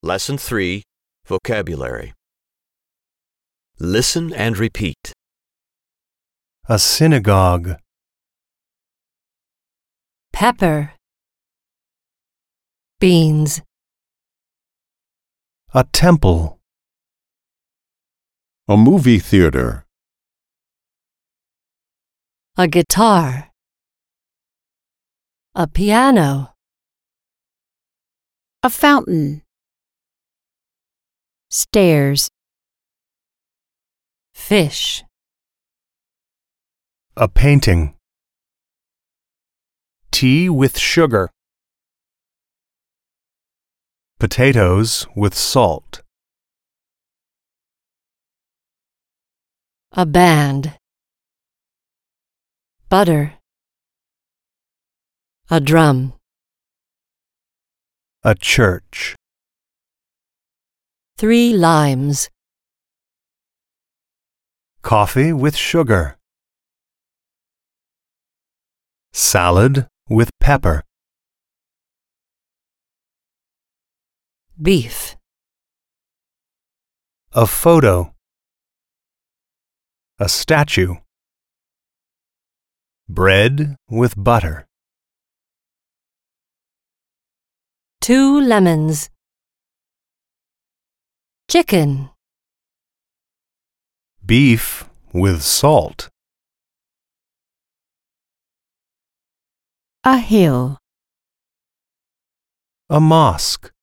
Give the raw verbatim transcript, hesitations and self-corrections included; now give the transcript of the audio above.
Lesson three, Vocabulary. Listen and repeat. A synagogue. Pepper. Beans. A temple. A movie theater. A guitar. A piano. A fountain. Stairs. Fish. A painting. Tea with sugar. Potatoes with salt. A band. Butter. A drum. A church. Three limes. Coffee with sugar. Salad with pepper. Beef. A photo. A statue. Bread with butter. Two lemons. Chicken. Beef with salt. A hill. A mosque.